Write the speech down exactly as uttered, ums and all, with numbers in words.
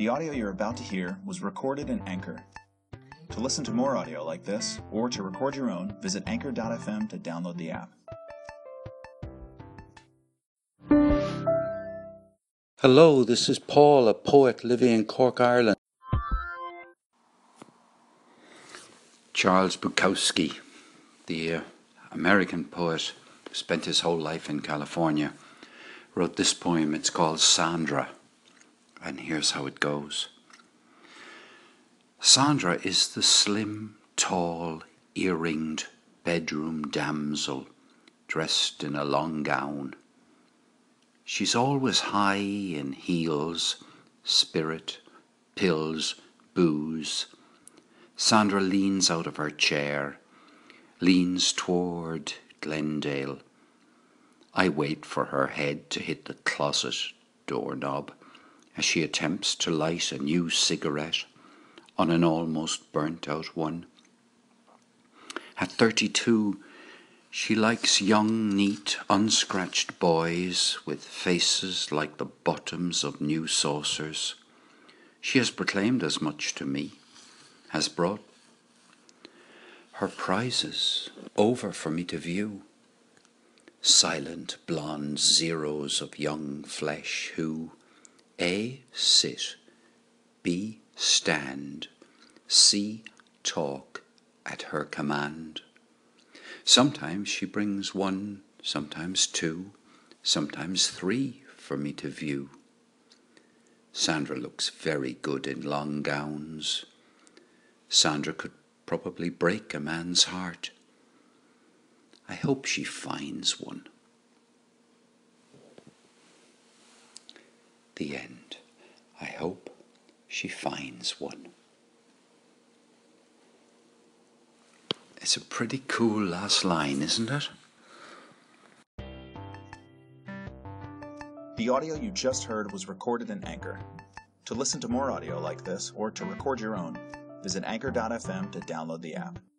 The audio you're about to hear was recorded in Anchor. To listen to more audio like this, or to record your own, visit anchor dot f m to download the app. Hello, this is Paul, a poet living in Cork, Ireland. Charles Bukowski, the uh, American poet who spent his whole life in California, wrote this poem. It's called Sandra, and here's how it goes. Sandra is the slim, tall, earringed bedroom damsel dressed in a long gown. She's always high in heels, spirit, pills, booze. Sandra leans out of her chair, leans toward Glendale. I wait for her head to hit the closet doorknob as she attempts to light a new cigarette on an almost burnt-out one. At thirty-two, she likes young, neat, unscratched boys with faces like the bottoms of new saucers. She has proclaimed as much to me, has brought her prizes over for me to view. Silent blonde zeros of young flesh who A. sit, B. stand, C. talk at her command. Sometimes she brings one, sometimes two, sometimes three for me to view. Sandra looks very good in long gowns. Sandra could probably break a man's heart. I hope she finds one. The end. I hope she finds one. It's a pretty cool last line, isn't it? The audio you just heard was recorded in Anchor. To listen to more audio like this, or to record your own, visit anchor dot f m to download the app.